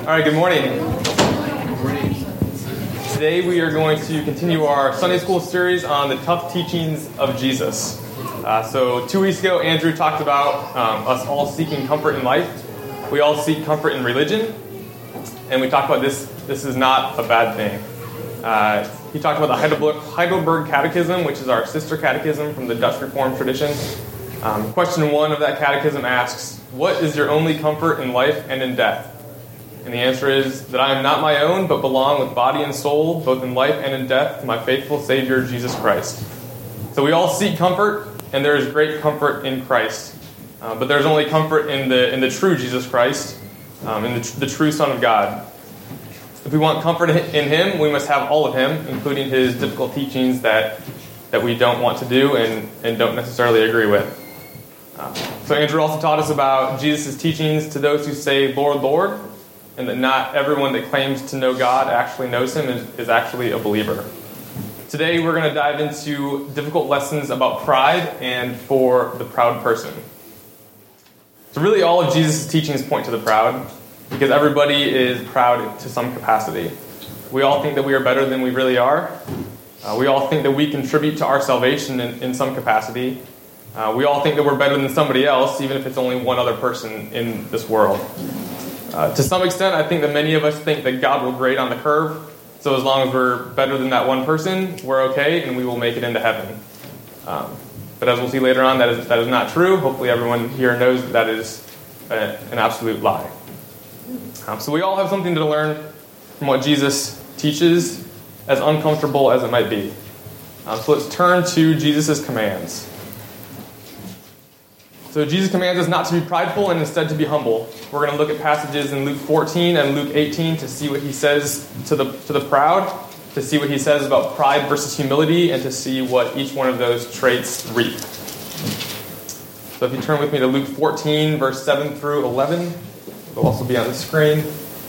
right, good morning. Today we are going to continue our Sunday school series on the tough teachings of Jesus. So 2 weeks ago, Andrew talked about us all seeking comfort in life. We all seek comfort in religion. And we talked about this is not a bad thing. He talked about the Heidelberg Catechism, which is our sister catechism from the Dutch Reformed tradition. Question 1 of that catechism asks, what is your only comfort in life and in death? And the answer is that I am not my own, but belong with body and soul, both in life and in death, to my faithful Savior, Jesus Christ. So we all seek comfort, and there is great comfort in Christ. But there's only comfort in the true Jesus Christ, in the true Son of God. If we want comfort in Him, we must have all of Him, including His difficult teachings that we don't want to do and don't necessarily agree with. So Andrew also taught us about Jesus' teachings to those who say, Lord, Lord, and that not everyone that claims to know God actually knows Him is actually a believer. Today we're going to dive into difficult lessons about pride and for the proud person. So really all of Jesus' teachings point to the proud, because everybody is proud to some capacity. We all think that we are better than we really are. We all think that we contribute to our salvation in some capacity. We all think that we're better than somebody else, even if it's only one other person in this world. To some extent, I think that many of us think that God will grade on the curve, so as long as we're better than that one person, we're okay, and we will make it into heaven. But as we'll see later on, that is not true. Hopefully everyone here knows that is an absolute lie. So we all have something to learn from what Jesus teaches, as uncomfortable as it might be. So let's turn to Jesus' commands. So Jesus commands us not to be prideful and instead to be humble. We're going to look at passages in Luke 14 and Luke 18 to see what he says to the proud, to see what he says about pride versus humility, and to see what each one of those traits reap. So if you turn with me to Luke 14, verse 7 through 11, it'll also be on the screen.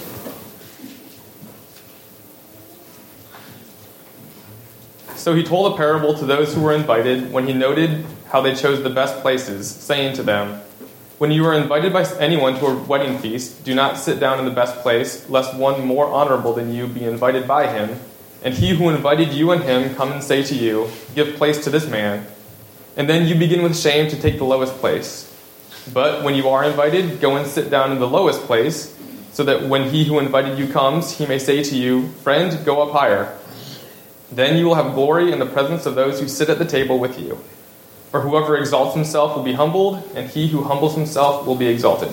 So he told a parable to those who were invited when he noted how they chose the best places, saying to them, when you are invited by anyone to a wedding feast, do not sit down in the best place, lest one more honorable than you be invited by him, and he who invited you and him come and say to you, give place to this man, and then you begin with shame to take the lowest place. But when you are invited, go and sit down in the lowest place, so that when he who invited you comes, he may say to you, friend, go up higher. Then you will have glory in the presence of those who sit at the table with you. For whoever exalts himself will be humbled, and he who humbles himself will be exalted.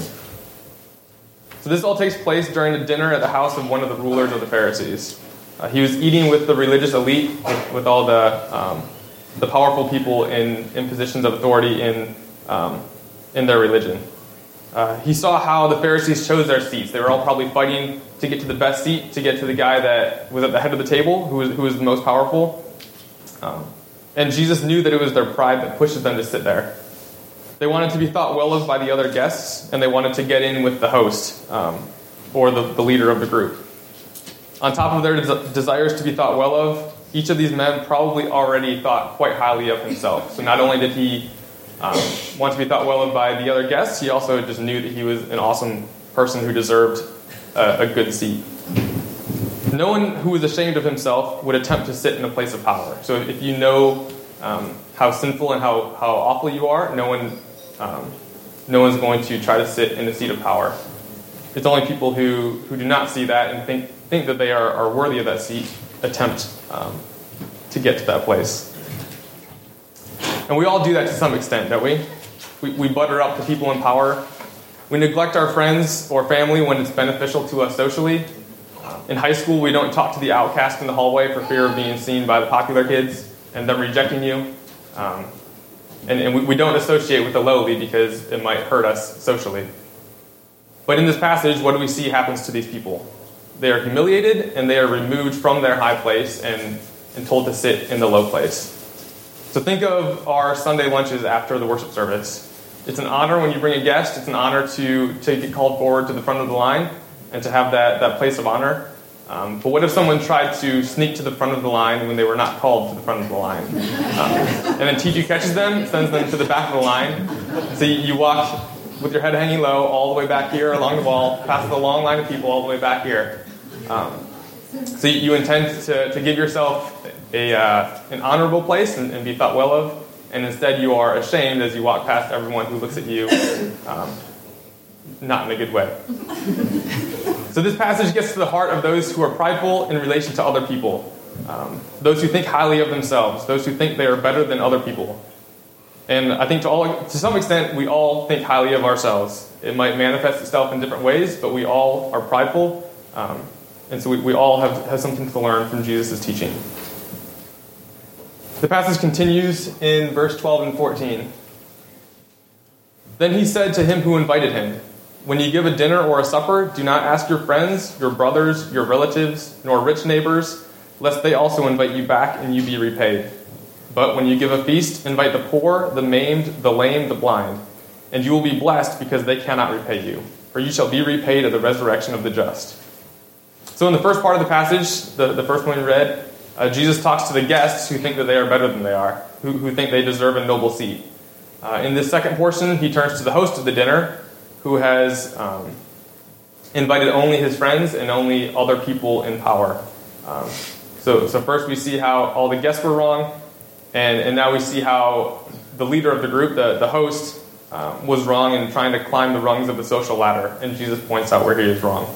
So this all takes place during a dinner at the house of one of the rulers of the Pharisees. He was eating with the religious elite, with all the powerful people in positions of authority in their religion. He saw how the Pharisees chose their seats. They were all probably fighting to get to the best seat, to get to the guy that was at the head of the table, who was the most powerful. And Jesus knew that it was their pride that pushes them to sit there. They wanted to be thought well of by the other guests, and they wanted to get in with the host, or the leader of the group. On top of their desires to be thought well of, each of these men probably already thought quite highly of himself. So not only did he want to be thought well of by the other guests, he also just knew that he was an awesome person who deserved a good seat. No one who is ashamed of himself would attempt to sit in a place of power. So if you know how sinful and how awful you are, no one's going to try to sit in a seat of power. It's only people who do not see that and think that they are worthy of that seat attempt to get to that place. And we all do that to some extent, don't we? We butter up to people in power. We neglect our friends or family when it's beneficial to us socially. In high school, we don't talk to the outcast in the hallway for fear of being seen by the popular kids and them rejecting you. And we don't associate with the lowly because it might hurt us socially. But in this passage, what do we see happens to these people? They are humiliated and they are removed from their high place and told to sit in the low place. So think of our Sunday lunches after the worship service. It's an honor when you bring a guest. It's an honor to get called forward to the front of the line and to have that place of honor. But what if someone tried to sneak to the front of the line when they were not called to the front of the line? And then teacher catches them, sends them to the back of the line. So you walk with your head hanging low all the way back here along the wall, past the long line of people all the way back here. So you intend to give yourself an honorable place and be thought well of, and instead you are ashamed as you walk past everyone who looks at you not in a good way. So this passage gets to the heart of those who are prideful in relation to other people, those who think highly of themselves, those who think they are better than other people. And I think to some extent, we all think highly of ourselves. It might manifest itself in different ways, but we all are prideful, and so we all have something to learn from Jesus' teaching. The passage continues in verse 12 and 14. Then he said to him who invited him, "When you give a dinner or a supper, do not ask your friends, your brothers, your relatives, nor rich neighbors, lest they also invite you back and you be repaid. But when you give a feast, invite the poor, the maimed, the lame, the blind, and you will be blessed because they cannot repay you, for you shall be repaid at the resurrection of the just." So in the first part of the passage, the first one we read, Jesus talks to the guests who think that they are better than they are, who think they deserve a noble seat. In this second portion, he turns to the host of the dinner, who has invited only his friends and only other people in power. So first we see how all the guests were wrong, and now we see how the leader of the group, the host, was wrong in trying to climb the rungs of the social ladder, and Jesus points out where he is wrong.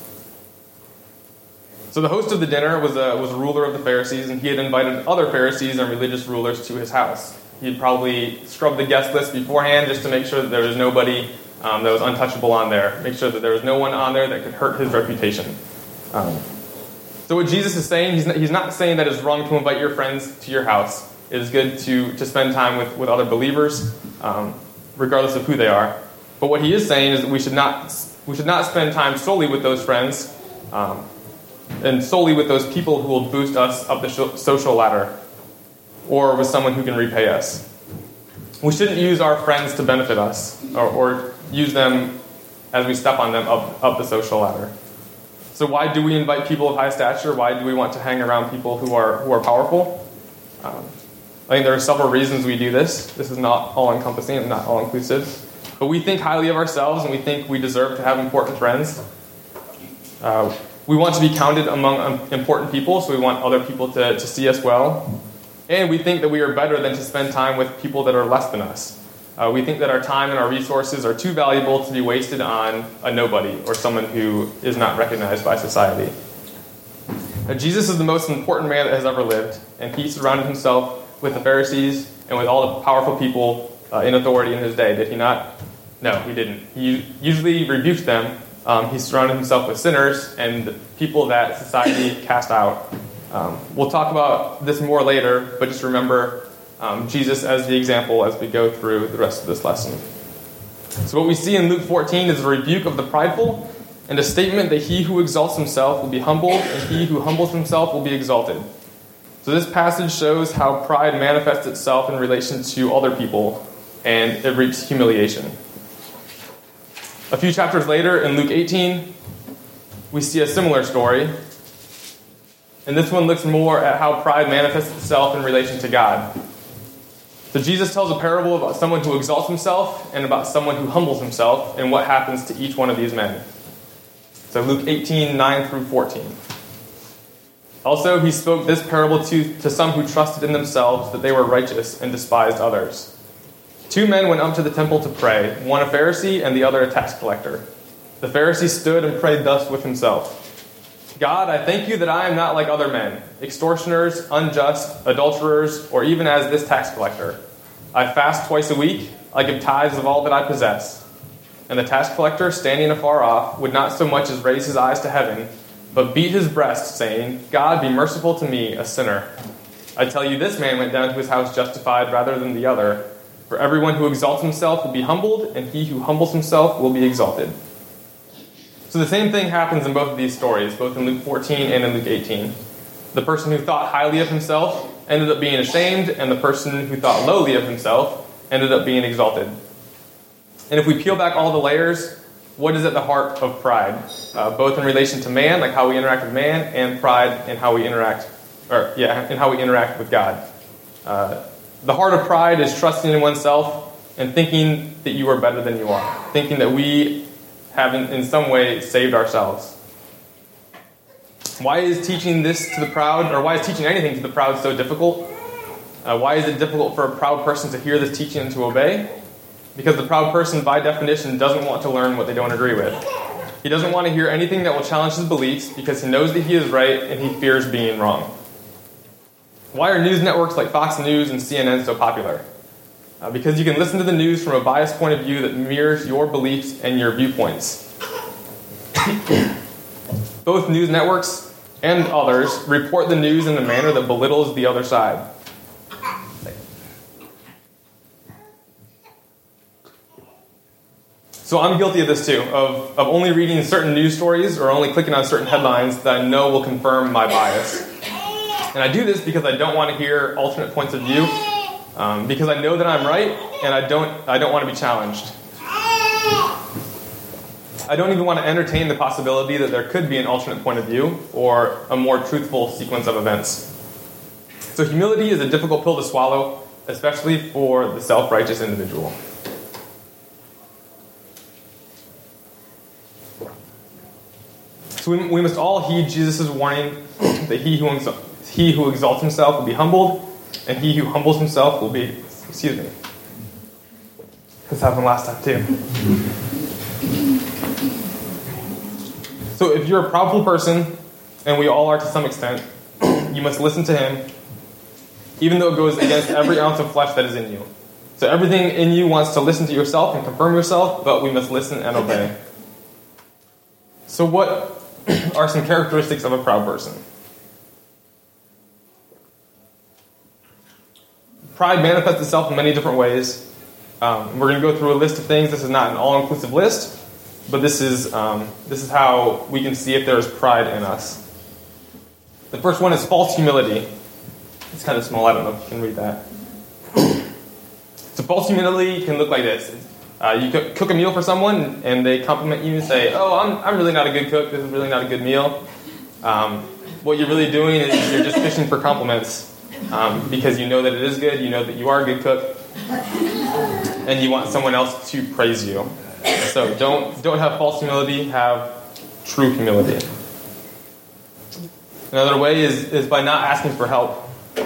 So the host of the dinner was a ruler of the Pharisees, and he had invited other Pharisees and religious rulers to his house. He had probably scrubbed the guest list beforehand just to make sure that there was nobody that was untouchable on there, make sure that there was no one on there that could hurt his reputation. So what Jesus is saying, he's not saying that it's wrong to invite your friends to your house. It is good to spend time with other believers, regardless of who they are. But what he is saying is that we should not spend time solely with those friends, and solely with those people who will boost us up the social ladder, or with someone who can repay us. We shouldn't use our friends to benefit us, or use them as we step on them up the social ladder. So why do we invite people of high stature? Why do we want to hang around people who are powerful? I think there are several reasons we do this. This is not all-encompassing and not all-inclusive. But we think highly of ourselves, and we think we deserve to have important friends. We want to be counted among important people, so we want other people to see us well. And we think that we are better than to spend time with people that are less than us. We think that our time and our resources are too valuable to be wasted on a nobody or someone who is not recognized by society. Now, Jesus is the most important man that has ever lived, and he surrounded himself with the Pharisees and with all the powerful people in authority in his day. Did he not? No, he didn't. He usually rebuked them. He surrounded himself with sinners and people that society cast out. We'll talk about this more later, but just remember Jesus as the example as we go through the rest of this lesson. So what we see in Luke 14 is a rebuke of the prideful and a statement that he who exalts himself will be humbled, and he who humbles himself will be exalted. So this passage shows how pride manifests itself in relation to other people, and it reaps humiliation. A few chapters later, in Luke 18, we see a similar story. And this one looks more at how pride manifests itself in relation to God. So Jesus tells a parable about someone who exalts himself and about someone who humbles himself, and what happens to each one of these men. So Luke 18, 9 through 14. Also, he spoke this parable to some who trusted in themselves that they were righteous and despised others. 2 men went up to the temple to pray, one a Pharisee and the other a tax collector. The Pharisee stood and prayed thus with himself: "God, I thank you that I am not like other men, extortioners, unjust, adulterers, or even as this tax collector. I fast twice a week, I give tithes of all that I possess." And the tax collector, standing afar off, would not so much as raise his eyes to heaven, but beat his breast, saying, "God, be merciful to me, a sinner." I tell you, this man went down to his house justified rather than the other. For everyone who exalts himself will be humbled, and he who humbles himself will be exalted. So the same thing happens in both of these stories, both in Luke 14 and in Luke 18. The person who thought highly of himself ended up being ashamed, and the person who thought lowly of himself ended up being exalted. And if we peel back all the layers, what is at the heart of pride? Both in relation to man, like how we interact with man, and pride in how we interact, in how we interact with God. The heart of pride is trusting in oneself and thinking that you are better than you are, thinking that we have in some way saved ourselves. Why is teaching this to the proud, or why is teaching anything to the proud so difficult? Why is it difficult for a proud person to hear this teaching and to obey? Because the proud person, by definition, doesn't want to learn what they don't agree with. He doesn't want to hear anything that will challenge his beliefs because he knows that he is right and he fears being wrong. Why are news networks like Fox News and CNN so popular? Because you can listen to the news from a biased point of view that mirrors your beliefs and your viewpoints. Both news networks and others report the news in a manner that belittles the other side. So I'm guilty of this too, of only reading certain news stories or only clicking on certain headlines that I know will confirm my bias. And I do this because I don't want to hear alternate points of view, because I know that I'm right and I don't want to be challenged. I don't even want to entertain the possibility that there could be an alternate point of view or a more truthful sequence of events. So humility is a difficult pill to swallow, especially for the self-righteous individual. So we must all heed Jesus' warning that he who exalts himself will be humbled, and he who humbles himself will be, excuse me. This happened last time too. So if you're a proudful person, and we all are to some extent, you must listen to him, even though it goes against every ounce of flesh that is in you. So everything in you wants to listen to yourself and confirm yourself, but we must listen and obey. So what are some characteristics of a proud person? Pride manifests itself in many different ways. We're going to go through a list of things. This is not an all-inclusive list, but this is how we can see if there is pride in us. The first one is false humility. It's kind of small. I don't know if you can read that. So false humility can look like this. You cook a meal for someone, and they compliment you and say, "Oh, I'm really not a good cook. This is really not a good meal." What you're really doing is you're just fishing for compliments because you know that it is good, you know that you are a good cook, and you want someone else to praise you. So don't have false humility. Have true humility. Another way is by not asking for help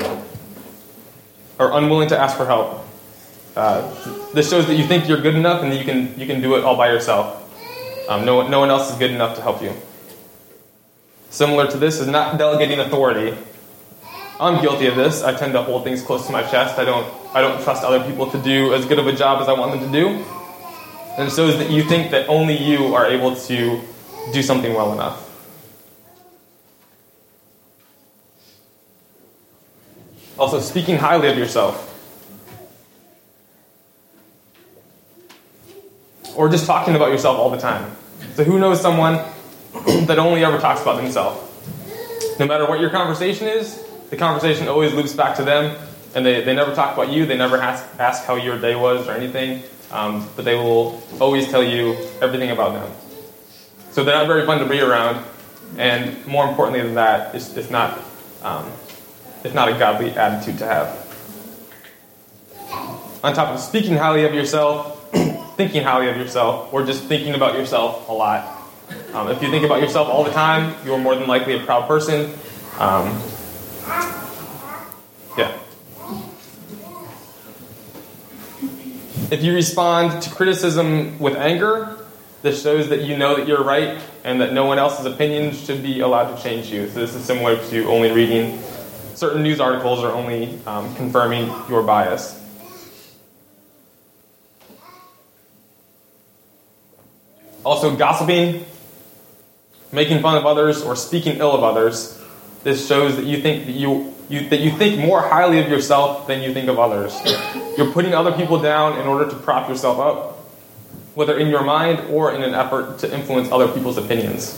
or unwilling to ask for help. This shows that you think you're good enough and that you can do it all by yourself. No one else is good enough to help you. Similar to this is not delegating authority. I'm guilty of this. I tend to hold things close to my chest. I don't trust other people to do as good of a job as I want them to do. And it shows that you think that only you are able to do something well enough. Also, speaking highly of yourself. Or just talking about yourself all the time. So who knows someone that only ever talks about themselves? No matter what your conversation is, the conversation always loops back to them, and they never talk about you, they never ask how your day was or anything, but they will always tell you everything about them. So they're not very fun to be around, and more importantly than that, it's not a godly attitude to have. On top of speaking highly of yourself, thinking highly of yourself, or just thinking about yourself a lot. If you think about yourself all the time, you're more than likely a proud person. If you respond to criticism with anger, this shows that you know that you're right and that no one else's opinion should be allowed to change you. So this is similar to only reading certain news articles or only confirming your bias. Also, gossiping, making fun of others, or speaking ill of others. This shows that you think you think more highly of yourself than you think of others. You're putting other people down in order to prop yourself up, whether in your mind or in an effort to influence other people's opinions.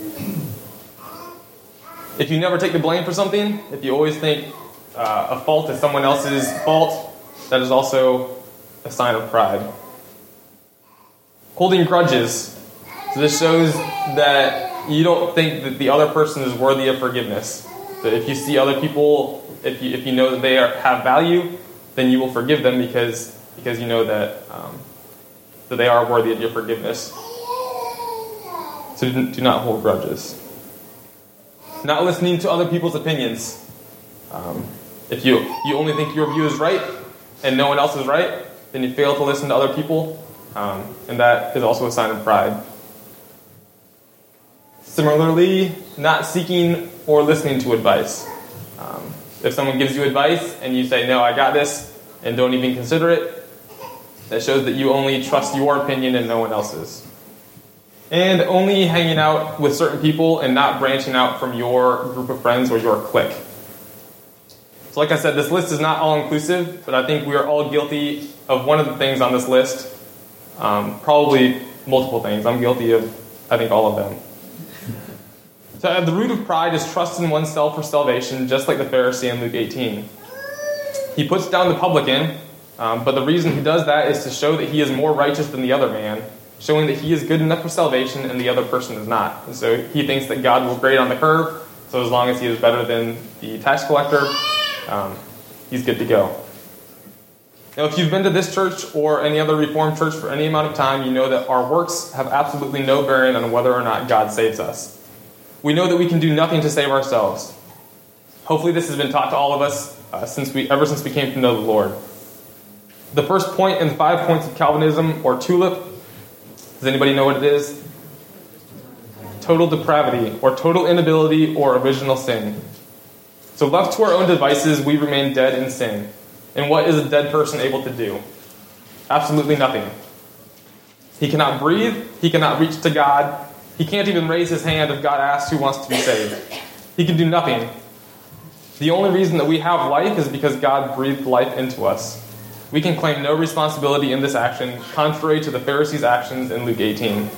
If you never take the blame for something, if you always think a fault is someone else's fault, that is also a sign of pride. Holding grudges. So this shows that you don't think that the other person is worthy of forgiveness. That if you see other people, if you know that they have value, then you will forgive them because you know that that they are worthy of your forgiveness. So do not hold grudges. Not listening to other people's opinions. If you only think your view is right and no one else is right, then you fail to listen to other people, and that is also a sign of pride. Similarly, not seeking or listening to advice. If someone gives you advice and you say, no, I got this, and don't even consider it, that shows that you only trust your opinion and no one else's. And only hanging out with certain people and not branching out from your group of friends or your clique. So like I said, this list is not all-inclusive, but I think we are all guilty of one of the things on this list. Probably multiple things. I'm guilty of, I think, all of them. So at the root of pride is trust in oneself for salvation, just like the Pharisee in Luke 18. He puts down the publican, but the reason he does that is to show that he is more righteous than the other man, showing that he is good enough for salvation and the other person is not. And so he thinks that God will grade on the curve, so as long as he is better than the tax collector, he's good to go. Now, if you've been to this church or any other Reformed church for any amount of time, you know that our works have absolutely no bearing on whether or not God saves us. We know that we can do nothing to save ourselves. Hopefully this has been taught to all of us ever since we came to know the Lord. The first point in the 5 points of Calvinism, or TULIP, does anybody know what it is? Total depravity, or total inability, or original sin. So left to our own devices, we remain dead in sin. And what is a dead person able to do? Absolutely nothing. He cannot breathe. He cannot reach to God. He can't even raise his hand if God asks who wants to be saved. He can do nothing. The only reason that we have life is because God breathed life into us. We can claim no responsibility in this action, contrary to the Pharisees' actions in Luke 18.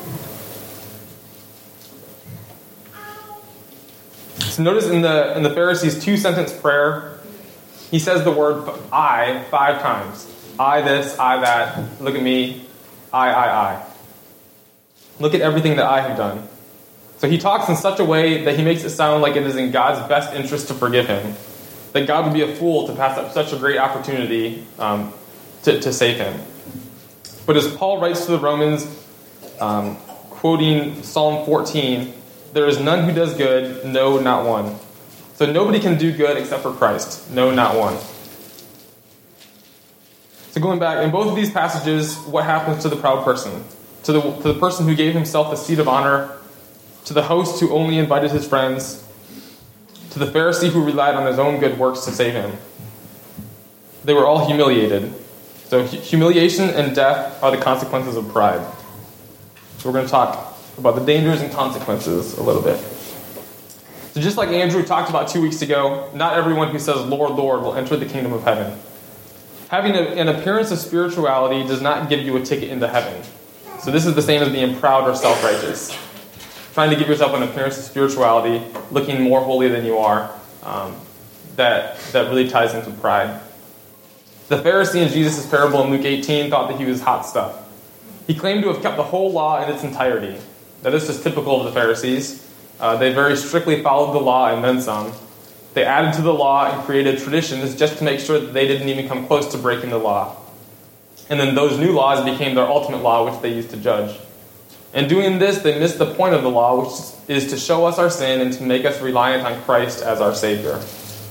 So notice in the Pharisees' 2-sentence prayer, he says the word I 5 times. I this, I that, look at me, I. Look at everything that I have done. So he talks in such a way that he makes it sound like it is in God's best interest to forgive him. That God would be a fool to pass up such a great opportunity to save him. But as Paul writes to the Romans, quoting Psalm 14, there is none who does good, no, not one. So nobody can do good except for Christ. No, not one. So going back, in both of these passages, what happens to the proud person? To the person who gave himself the seat of honor, to the host who only invited his friends, to the Pharisee who relied on his own good works to save him. They were all humiliated. So humiliation and death are the consequences of pride. So we're going to talk about the dangers and consequences a little bit. So just like Andrew talked about 2 weeks ago, not everyone who says, Lord, Lord, will enter the kingdom of heaven. Having an appearance of spirituality does not give you a ticket into heaven. So this is the same as being proud or self-righteous. Trying to give yourself an appearance of spirituality, looking more holy than you are, that really ties into pride. The Pharisee in Jesus' parable in Luke 18 thought that he was hot stuff. He claimed to have kept the whole law in its entirety. Now this is typical of the Pharisees. They very strictly followed the law and then some. They added to the law and created traditions just to make sure that they didn't even come close to breaking the law. And then those new laws became their ultimate law, which they used to judge. In doing this, they missed the point of the law, which is to show us our sin and to make us reliant on Christ as our Savior.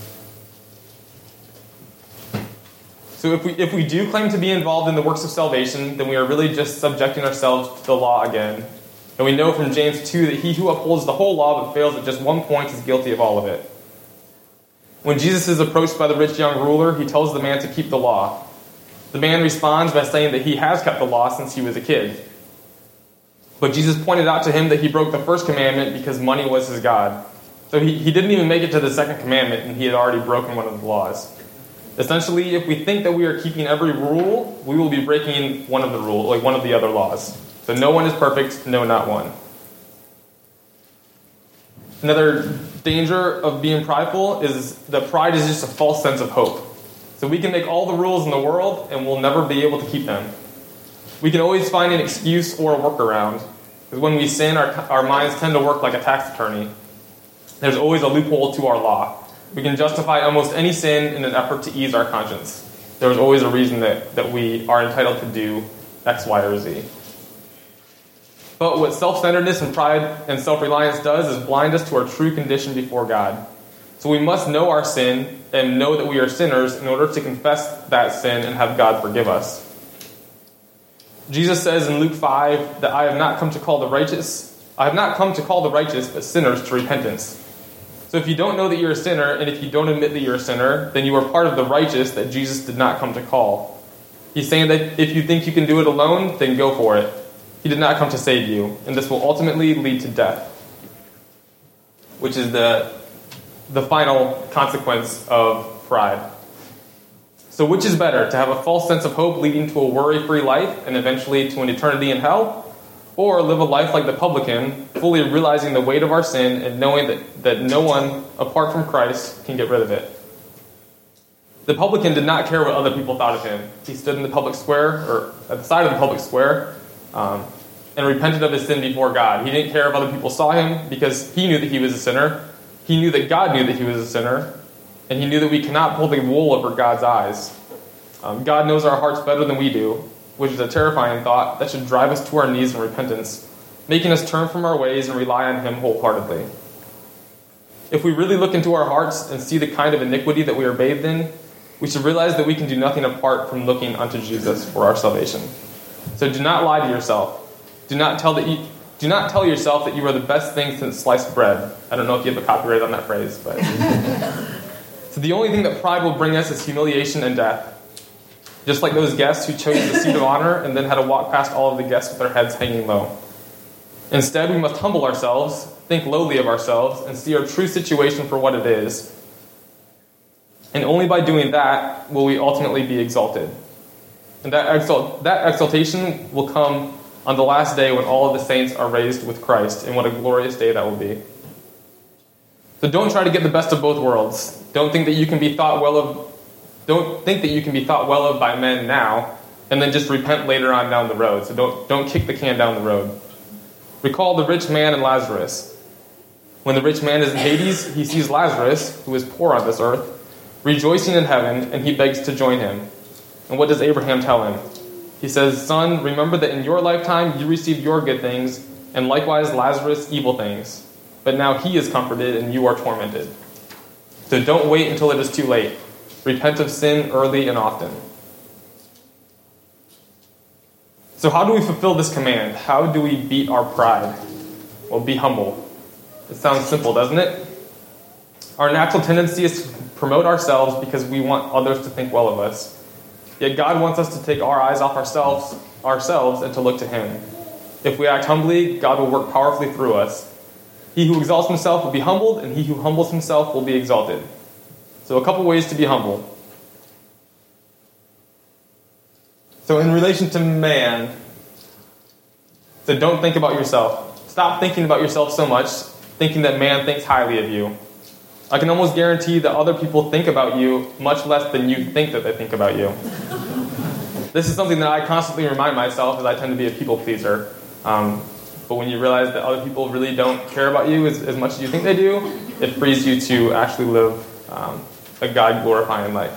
So if we do claim to be involved in the works of salvation, then we are really just subjecting ourselves to the law again. And we know from James 2 that he who upholds the whole law but fails at just one point is guilty of all of it. When Jesus is approached by the rich young ruler, he tells the man to keep the law. The man responds by saying that he has kept the law since he was a kid. But Jesus pointed out to him that he broke the first commandment because money was his God. So he didn't even make it to the second commandment, and he had already broken one of the laws. Essentially, if we think that we are keeping every rule, we will be breaking one of the other laws. So no one is perfect, no, not one. Another danger of being prideful is that pride is just a false sense of hope. So we can make all the rules in the world, and we'll never be able to keep them. We can always find an excuse or a workaround. Because when we sin, our minds tend to work like a tax attorney. There's always a loophole to our law. We can justify almost any sin in an effort to ease our conscience. There's always a reason that we are entitled to do X, Y, or Z. But what self-centeredness and pride and self-reliance does is blind us to our true condition before God. So we must know our sin and know that we are sinners in order to confess that sin and have God forgive us. Jesus says in Luke 5 that I have not come to call the righteous, but sinners to repentance. So if you don't know that you're a sinner, and if you don't admit that you're a sinner, then you are part of the righteous that Jesus did not come to call. He's saying that if you think you can do it alone, then go for it. He did not come to save you, and this will ultimately lead to death, which is the final consequence of pride. So which is better, to have a false sense of hope leading to a worry-free life and eventually to an eternity in hell, or live a life like the publican, fully realizing the weight of our sin and knowing that no one, apart from Christ, can get rid of it? The publican did not care what other people thought of him. He stood in the public square, or at the side of the public square, and repented of his sin before God. He didn't care if other people saw him because he knew that he was a sinner. He knew that God knew that he was a sinner. And he knew that we cannot pull the wool over God's eyes. God knows our hearts better than we do, which is a terrifying thought that should drive us to our knees in repentance, making us turn from our ways and rely on him wholeheartedly. If we really look into our hearts and see the kind of iniquity that we are bathed in, we should realize that we can do nothing apart from looking unto Jesus for our salvation. So do not lie to yourself. Do not tell yourself that you are the best thing since sliced bread. I don't know if you have a copyright on that phrase, but so the only thing that pride will bring us is humiliation and death. Just like those guests who chose the seat of honor and then had to walk past all of the guests with their heads hanging low. Instead, we must humble ourselves, think lowly of ourselves, and see our true situation for what it is. And only by doing that will we ultimately be exalted. And that exaltation will come on the last day when all of the saints are raised with Christ, and what a glorious day that will be. So don't try to get the best of both worlds. Don't think that you can be thought well of by men now, and then just repent later on down the road. So don't kick the can down the road. Recall the rich man and Lazarus. When the rich man is in Hades, he sees Lazarus, who is poor on this earth, rejoicing in heaven, and he begs to join him. And what does Abraham tell him? He says, "Son, remember that in your lifetime you received your good things, and likewise Lazarus evil things. But now he is comforted and you are tormented." So don't wait until it is too late. Repent of sin early and often. So how do we fulfill this command? How do we beat our pride? Well, be humble. It sounds simple, doesn't it? Our natural tendency is to promote ourselves because we want others to think well of us. Yet God wants us to take our eyes off ourselves and to look to him. If we act humbly, God will work powerfully through us. He who exalts himself will be humbled, and he who humbles himself will be exalted. So a couple ways to be humble. So in relation to man, so don't think about yourself. Stop thinking about yourself so much, thinking that man thinks highly of you. I can almost guarantee that other people think about you much less than you think that they think about you. This is something that I constantly remind myself, as I tend to be a people pleaser. But when you realize that other people really don't care about you as much as you think they do, it frees you to actually live a God-glorifying life.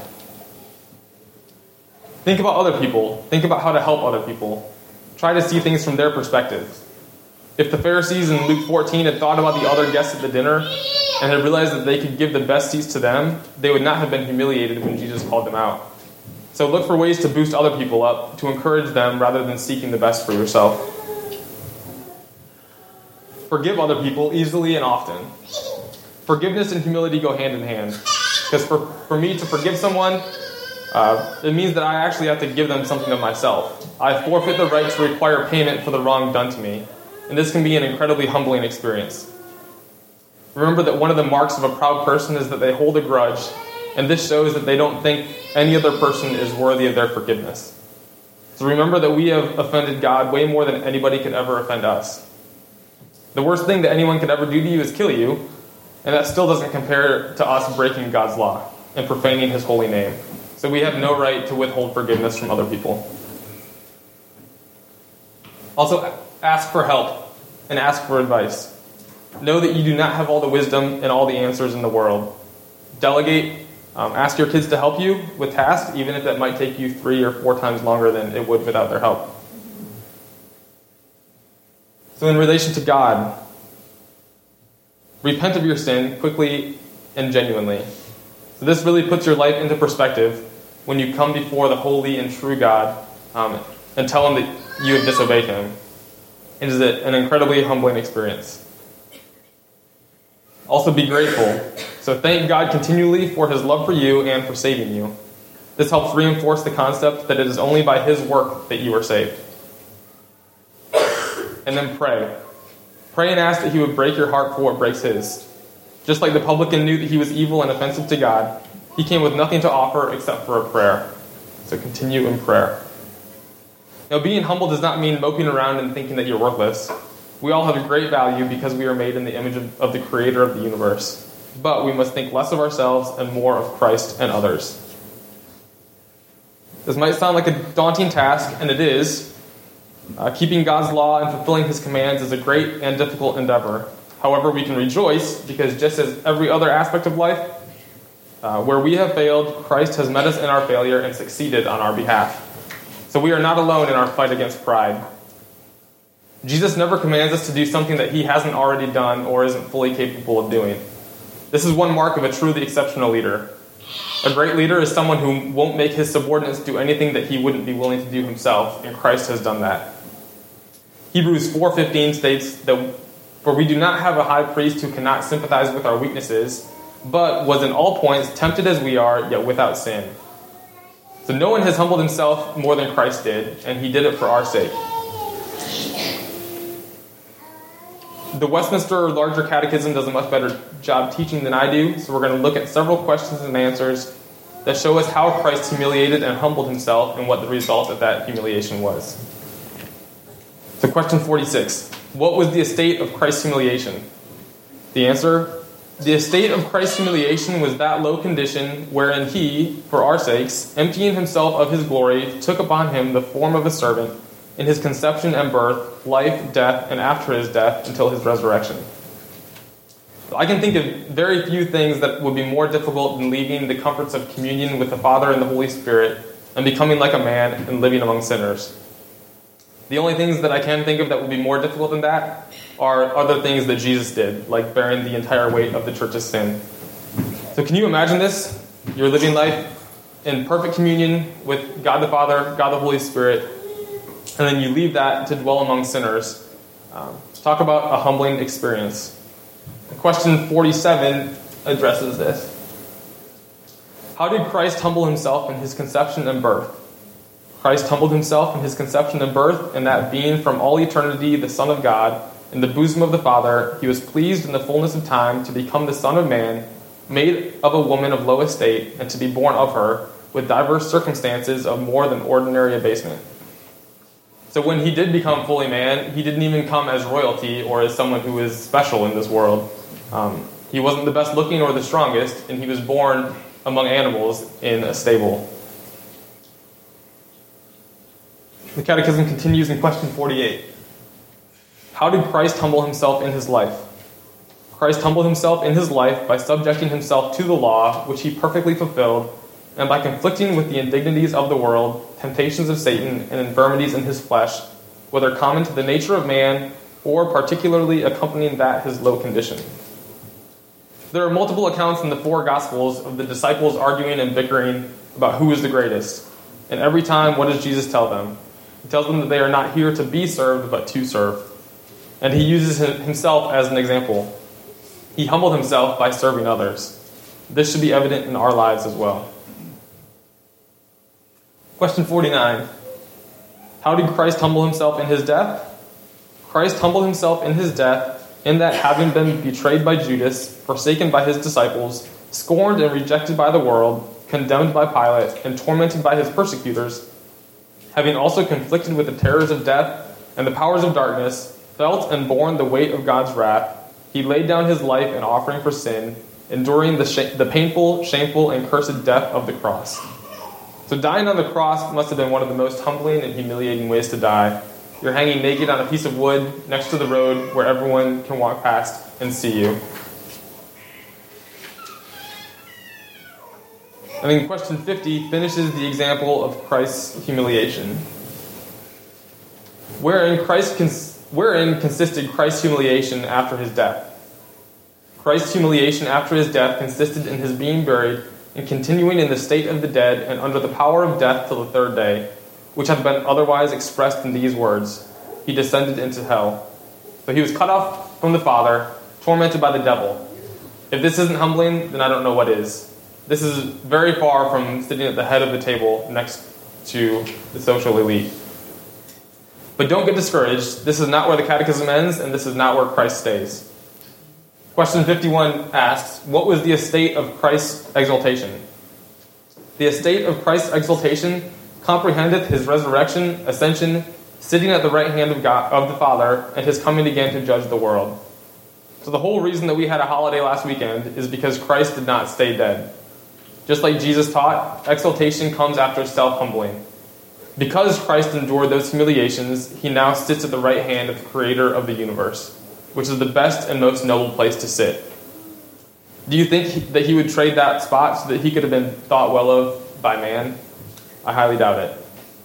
Think about other people. Think about how to help other people. Try to see things from their perspectives. If the Pharisees in Luke 14 had thought about the other guests at the dinner and had realized that they could give the best seats to them, they would not have been humiliated when Jesus called them out. So look for ways to boost other people up, to encourage them rather than seeking the best for yourself. Forgive other people easily and often. Forgiveness and humility go hand in hand. Because for me to forgive someone, it means that I actually have to give them something of myself. I forfeit the right to require payment for the wrong done to me. And this can be an incredibly humbling experience. Remember that one of the marks of a proud person is that they hold a grudge, and this shows that they don't think any other person is worthy of their forgiveness. So remember that we have offended God way more than anybody could ever offend us. The worst thing that anyone could ever do to you is kill you, and that still doesn't compare to us breaking God's law and profaning his holy name. So we have no right to withhold forgiveness from other people. Also, ask for help and ask for advice. Know that you do not have all the wisdom and all the answers in the world. Delegate. Ask your kids to help you with tasks, even if that might take you 3 or 4 times longer than it would without their help. So in relation to God, repent of your sin quickly and genuinely. So this really puts your life into perspective when you come before the holy and true God and tell him that you have disobeyed him. It is an incredibly humbling experience. Also be grateful. So thank God continually for his love for you and for saving you. This helps reinforce the concept that it is only by his work that you are saved. And then pray. Pray and ask that he would break your heart for what breaks his. Just like the publican knew that he was evil and offensive to God, he came with nothing to offer except for a prayer. So continue in prayer. Now, being humble does not mean moping around and thinking that you're worthless. We all have a great value because we are made in the image of the creator of the universe. But we must think less of ourselves and more of Christ and others. This might sound like a daunting task, and it is. Keeping God's law and fulfilling his commands is a great and difficult endeavor. However, we can rejoice because just as every other aspect of life, where we have failed, Christ has met us in our failure and succeeded on our behalf. So we are not alone in our fight against pride. Jesus never commands us to do something that he hasn't already done or isn't fully capable of doing. This is one mark of a truly exceptional leader. A great leader is someone who won't make his subordinates do anything that he wouldn't be willing to do himself, and Christ has done that. Hebrews 4:15 states that, "For we do not have a high priest who cannot sympathize with our weaknesses, but was in all points tempted as we are, yet without sin." So no one has humbled himself more than Christ did, and he did it for our sake. The Westminster Larger Catechism does a much better job teaching than I do, so we're going to look at several questions and answers that show us how Christ humiliated and humbled himself and what the result of that humiliation was. So question 46. What was the estate of Christ's humiliation? The answer: the estate of Christ's humiliation was that low condition wherein he, for our sakes, emptying himself of his glory, took upon him the form of a servant, in his conception and birth, life, death, and after his death until his resurrection. I can think of very few things that would be more difficult than leaving the comforts of communion with the Father and the Holy Spirit and becoming like a man and living among sinners. The only things that I can think of that would be more difficult than that are other things that Jesus did, like bearing the entire weight of the church's sin. So can you imagine this? You're living life in perfect communion with God the Father, God the Holy Spirit, and then you leave that to dwell among sinners. Talk about a humbling experience. Question 47 addresses this. How did Christ humble himself in his conception and birth? Christ humbled himself in his conception and birth, in that being from all eternity the Son of God, in the bosom of the Father, he was pleased in the fullness of time to become the Son of Man, made of a woman of low estate, and to be born of her, with diverse circumstances of more than ordinary abasement. So when he did become fully man, he didn't even come as royalty or as someone who is special in this world. He wasn't the best looking or the strongest, and he was born among animals in a stable. The Catechism continues in question 48. How did Christ humble himself in his life? Christ humbled himself in his life by subjecting himself to the law, which he perfectly fulfilled, and by conflicting with the indignities of the world, temptations of Satan, and infirmities in his flesh, whether common to the nature of man, or particularly accompanying that his low condition. There are multiple accounts in the four Gospels of the disciples arguing and bickering about who is the greatest. And every time, what does Jesus tell them? He tells them that they are not here to be served, but to serve. And he uses himself as an example. He humbled himself by serving others. This should be evident in our lives as well. Question 49. How did Christ humble himself in his death? Christ humbled himself in his death in that, having been betrayed by Judas, forsaken by his disciples, scorned and rejected by the world, condemned by Pilate, and tormented by his persecutors, having also conflicted with the terrors of death and the powers of darkness, felt and borne the weight of God's wrath, he laid down his life an offering for sin, enduring the painful, shameful, and cursed death of the cross. So dying on the cross must have been one of the most humbling and humiliating ways to die. You're hanging naked on a piece of wood next to the road where everyone can walk past and see you. I mean, question 50 finishes the example of Christ's humiliation. Wherein Christ Wherein consisted Christ's humiliation after his death? Christ's humiliation after his death consisted in his being buried and continuing in the state of the dead and under the power of death till the third day, which hath been otherwise expressed in these words, he descended into hell. So he was cut off from the Father, tormented by the devil. If this isn't humbling, then I don't know what is. This is very far from sitting at the head of the table next to the social elite. But don't get discouraged. This is not where the catechism ends, and this is not where Christ stays. Question 51 asks, what was the estate of Christ's exaltation? The estate of Christ's exaltation comprehendeth his resurrection, ascension, sitting at the right hand of God, of the Father, and his coming again to judge the world. So the whole reason that we had a holiday last weekend is because Christ did not stay dead. Just like Jesus taught, exaltation comes after self-humbling. Because Christ endured those humiliations, he now sits at the right hand of the Creator of the universe, which is the best and most noble place to sit. Do you think that he would trade that spot so that he could have been thought well of by man? I highly doubt it.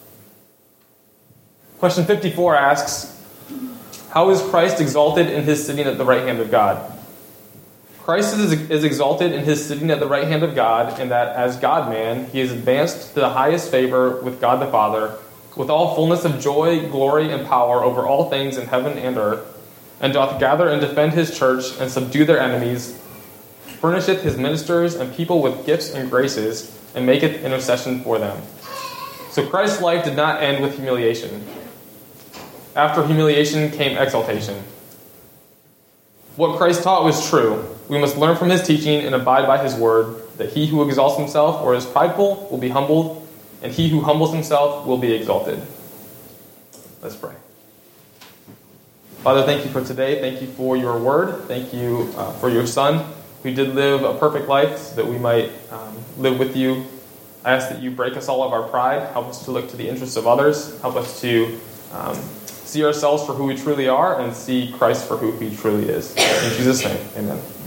Question 54 asks, how is Christ exalted in his sitting at the right hand of God? Christ is exalted in his sitting at the right hand of God, in that as God-man, he is advanced to the highest favor with God the Father, with all fullness of joy, glory, and power over all things in heaven and earth, and doth gather and defend his church, and subdue their enemies, furnisheth his ministers and people with gifts and graces, and maketh intercession for them. So Christ's life did not end with humiliation. After humiliation came exaltation. What Christ taught was true. We must learn from his teaching and abide by his word, that he who exalts himself or is prideful will be humbled, and he who humbles himself will be exalted. Let's pray. Father, thank you for today. Thank you for your word. Thank you for your Son, who did live a perfect life so that we might live with you. I ask that you break us all of our pride. Help us to look to the interests of others. Help us to see ourselves for who we truly are and see Christ for who he truly is. In Jesus' name, amen.